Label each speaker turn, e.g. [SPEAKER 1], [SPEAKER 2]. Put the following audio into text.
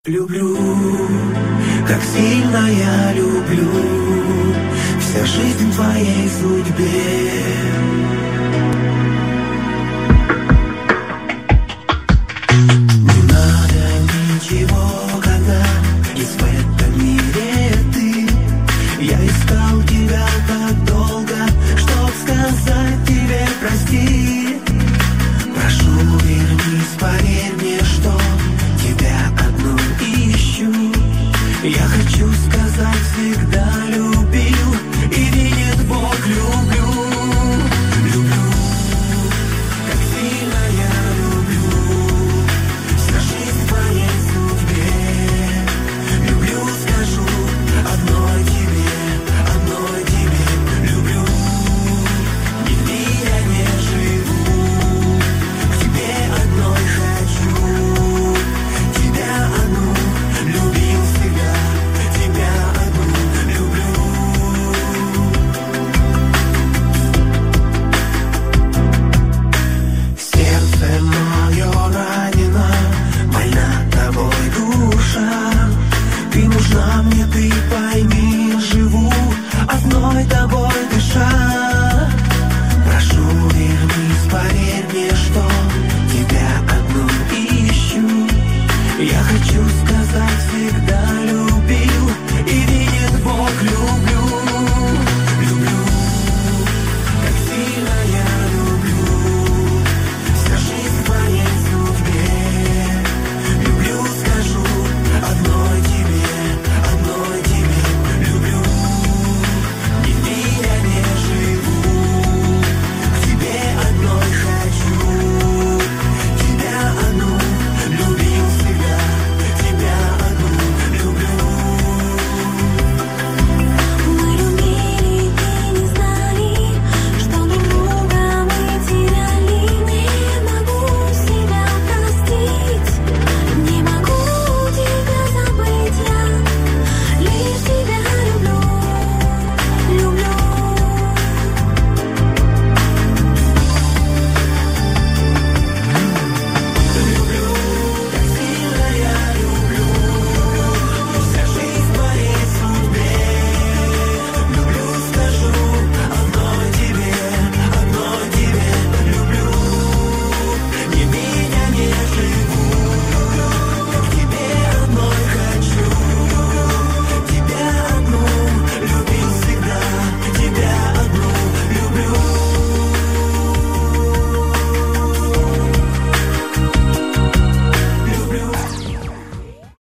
[SPEAKER 1] Люблю, как сильно я люблю, вся жизнь в твоей судьбе. Не надо ничего, когда есть в этом мире ты. Я искал тебя так долго, чтоб сказать тебе прости. Прошу, вернись, поверь мне, что тебя одну ищу. Я хочу сказать, всегда любил, и видит Бог, люблю. Люблю, как сильно я люблю, вся жизнь в твоей судьбе. Люблю, скажу, одной тебе, одной тебе. Люблю, без меня не живу, к тебе одной хочу. Тебя одну любил всегда, тебя одну люблю. Сердце мое ранено, больна тобой душа. Ты нужна мне, ты пойми, живу одной тобой дыша. Прошу, вернись, поверь мне, что тебя одну ищу. Я хочу сказать, всегда любил, и видит Бог, люблю.